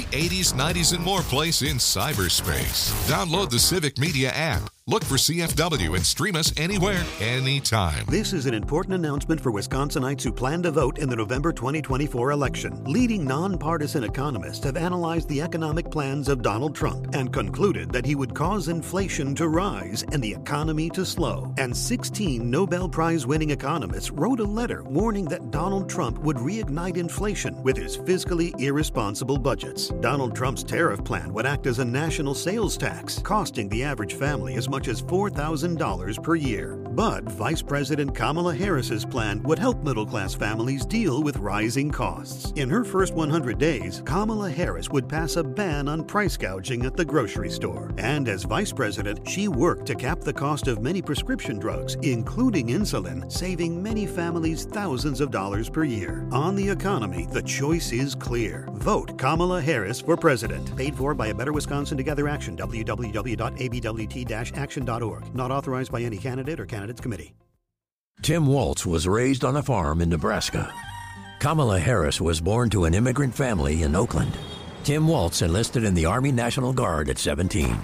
80s, 90s, and more place in cyberspace. Download the Civic Media app. Look for CFW and stream us anywhere, anytime. This is an important announcement for Wisconsinites who plan to vote in the November 2024 election. Leading nonpartisan economists have analyzed the economic plans of Donald Trump and concluded that he would cause inflation to rise and the economy to slow. And 16 Nobel Prize-winning economists wrote a letter warning that Donald Trump would reignite inflation with his fiscally irresponsible budgets. Donald Trump's tariff plan would act as a national sales tax, costing the average family as much as $4,000 per year. But Vice President Kamala Harris's plan would help middle-class families deal with rising costs. In her first 100 days, Kamala Harris would pass a ban on price gouging at the grocery store. And as Vice President, she worked to cap the cost of many prescription drugs, including insulin, saving many families thousands of dollars per year. On the economy, the choice is clear. Vote Kamala Harris for president. Paid for by A Better Wisconsin Together Action, www.abwt-action.org. Not authorized by any candidate or candidates committee. Tim Waltz was raised on a farm in Nebraska. Kamala Harris was born to an immigrant family in Oakland. Tim Waltz enlisted in the Army National Guard at 17.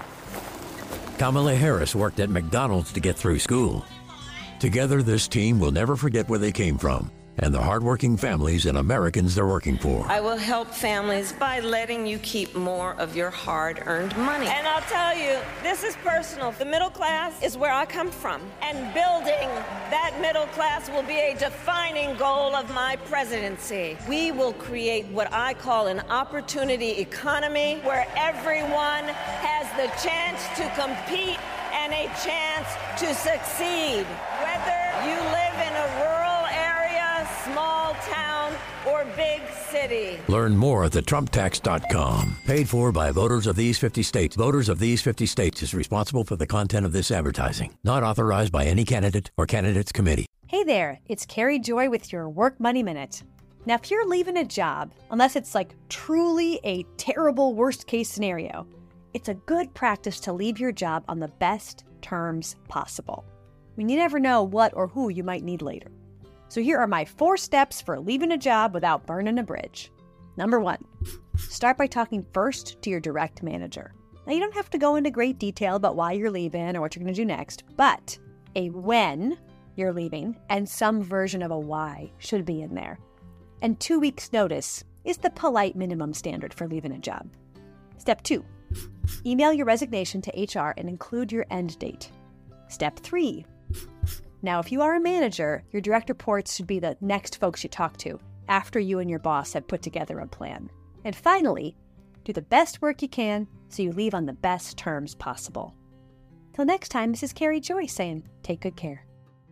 Kamala Harris worked at McDonald's to get through school. Together, this team will never forget where they came from and the hardworking families and Americans they're working for. I will help families by letting you keep more of your hard-earned money. And I'll tell you, this is personal. The middle class is where I come from, and building that middle class will be a defining goal of my presidency. We will create what I call an opportunity economy where everyone has the chance to compete and a chance to succeed. Whether you live in a rural area, small town, or big city. Learn more at thetrumptax.com. Paid for by voters of these 50 states. Voters of these 50 states is responsible for the content of this advertising. Not authorized by any candidate or candidates committee. Hey there, it's Carrie Joy with your Work Money Minute. Now, if you're leaving a job, unless it's like truly a terrible worst case scenario, it's a good practice to leave your job on the best terms possible. I mean, you never know what or who you might need later. So here are my 4 steps for leaving a job without burning a bridge. Number 1, start by talking first to your direct manager. Now, you don't have to go into great detail about why you're leaving or what you're going to do next, but a when you're leaving and some version of a why should be in there. And 2 weeks' notice is the polite minimum standard for leaving a job. Step 2, email your resignation to HR and include your end date. Step 3, now, if you are a manager, your direct reports should be the next folks you talk to after you and your boss have put together a plan. And finally, do the best work you can so you leave on the best terms possible. Till next time, this is Carrie Joy saying, take good care.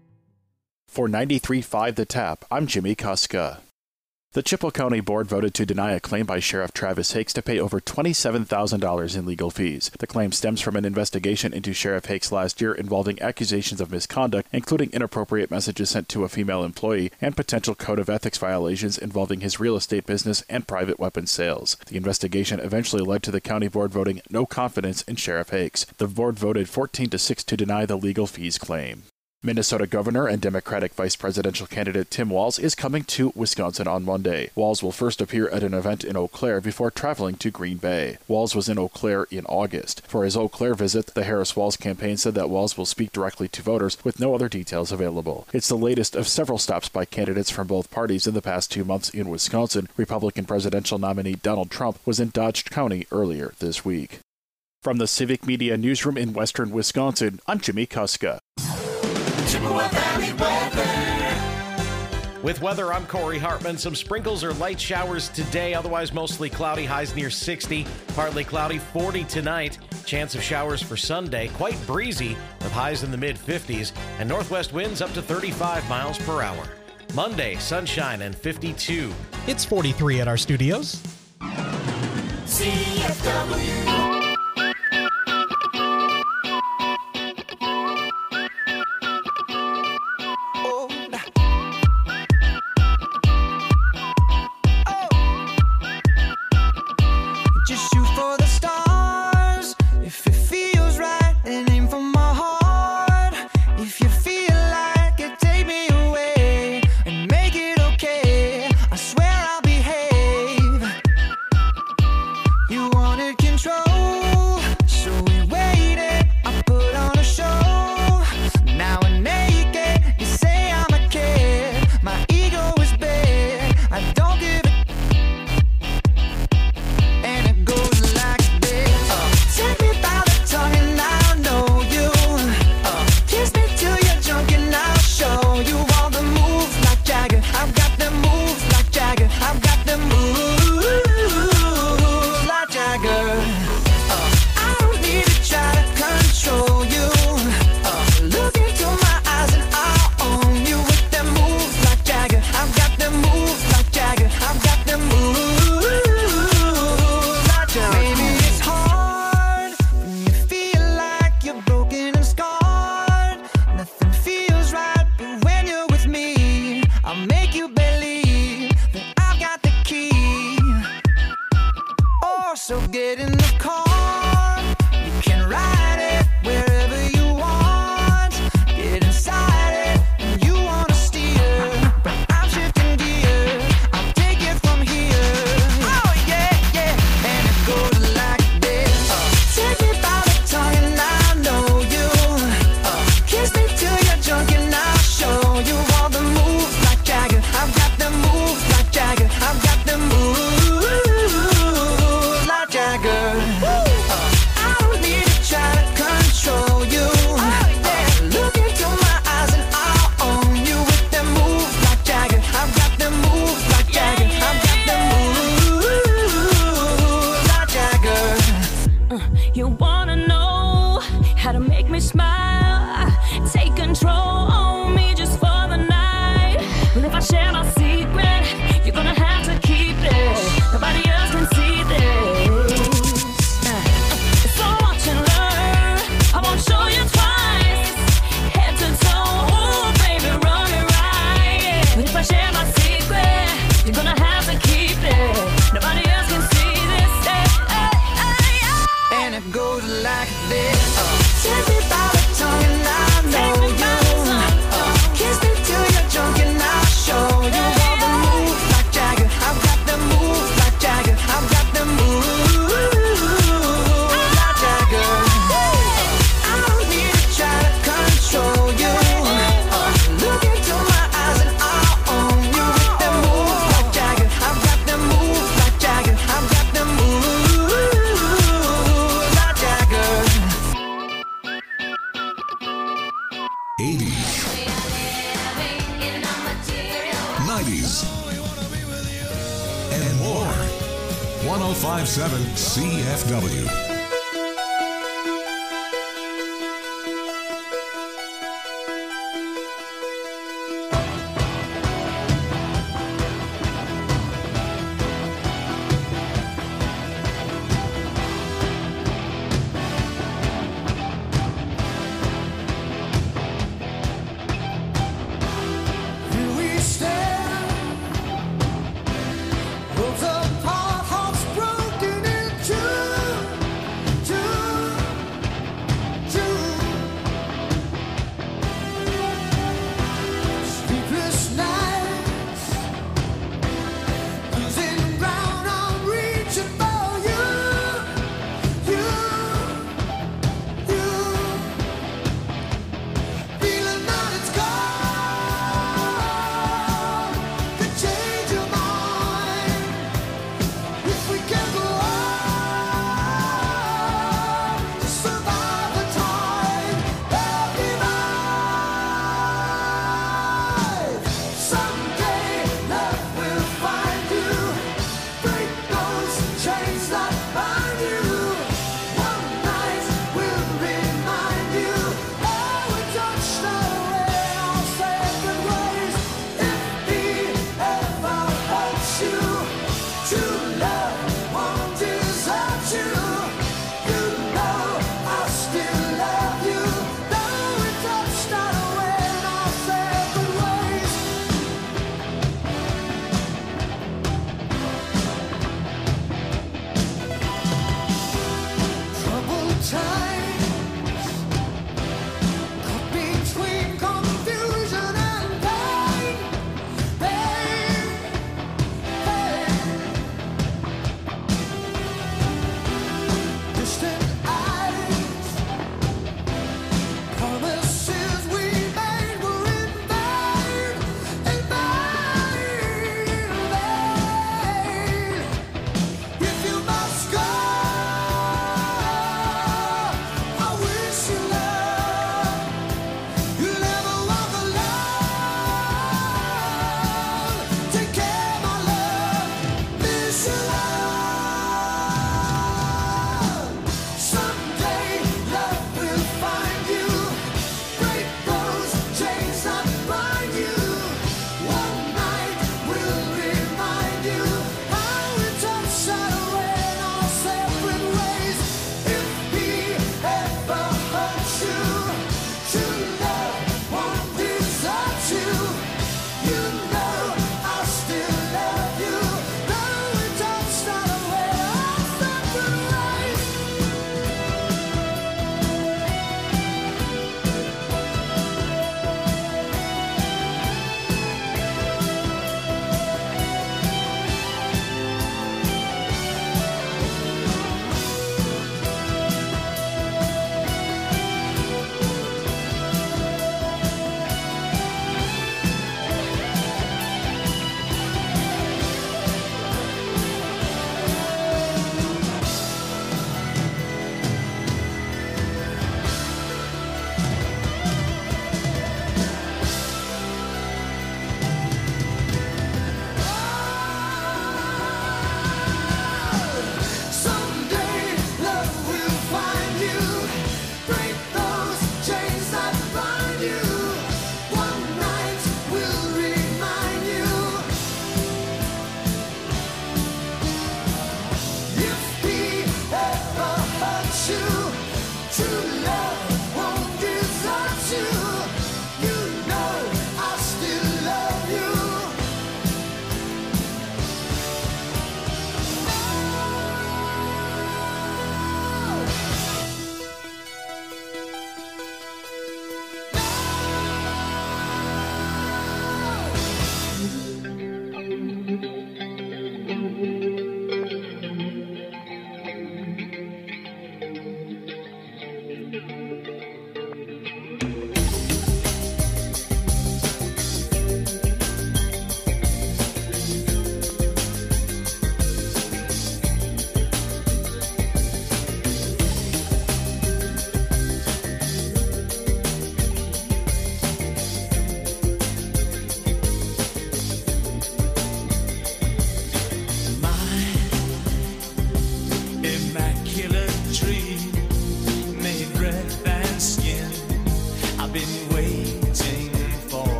For 93.5 The Tap, I'm Jimmy Kuska. The Chippewa County Board voted to deny a claim by Sheriff Travis Hakes to pay over $27,000 in legal fees. The claim stems from an investigation into Sheriff Hakes last year involving accusations of misconduct, including inappropriate messages sent to a female employee and potential code of ethics violations involving his real estate business and private weapons sales. The investigation eventually led to the county board voting no confidence in Sheriff Hakes. The board voted 14-6 to deny the legal fees claim. Minnesota Governor and Democratic Vice Presidential candidate Tim Walz is coming to Wisconsin on Monday. Walz will first appear at an event in Eau Claire before traveling to Green Bay. Walz was in Eau Claire in August. For his Eau Claire visit, the Harris-Walz campaign said that Walz will speak directly to voters with no other details available. It's the latest of several stops by candidates from both parties in the past 2 months in Wisconsin. Republican presidential nominee Donald Trump was in Dodge County earlier this week. From the Civic Media Newsroom in western Wisconsin, I'm Jimmy Kuska. Chippewa Valley weather. With weather, I'm Corey Hartman. Some sprinkles or light showers today, otherwise mostly cloudy, highs near 60. Partly cloudy, 40 tonight. Chance of showers for Sunday, quite breezy with highs in the mid-50s and northwest winds up to 35 miles per hour. Monday, sunshine and 52. It's 43 at our studios. CFW. So get in the car, you can ride it wherever you want. Get inside it, and you wanna steer, but I'm shifting gears. I'll take it from here. Oh yeah, yeah, and it goes like this. Take me by the tongue and I know you. Kiss me till you're drunk and I'll show you all the moves like Jagger. I've got the moves like Jagger. I've got the moves like Jagger. I don't need to try to control you. Look into my eyes and I'll own you with them moves like Jagger. I've got them moves like Jagger. I've got them moves like Jagger. You wanna know how to make me smile? Take control on me just for the night. Well, if I share my secret, you're gonna have to keep it. Nobody else can see this. So watch and learn. I won't show you twice. Head to toe, ooh, baby, run it right. But if I share my secret, you're gonna have to keep it. Nobody else can see this. And it goes like this. Take me by the tongue and I know you. Kiss me till you're drunk and I'll show you all the moves like Jagger. I've got the moves like Jagger. I've got the moves like Jagger. I don't need to try to control you. Look into my eyes and I'll own you with the moves like Jagger. I've got the moves like Jagger. I've got the moves like Jagger. 80s, 90s, and more. 1057 CFW. Here we stand, worlds apart, hearts broken in two.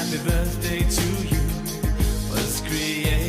Happy birthday to you was created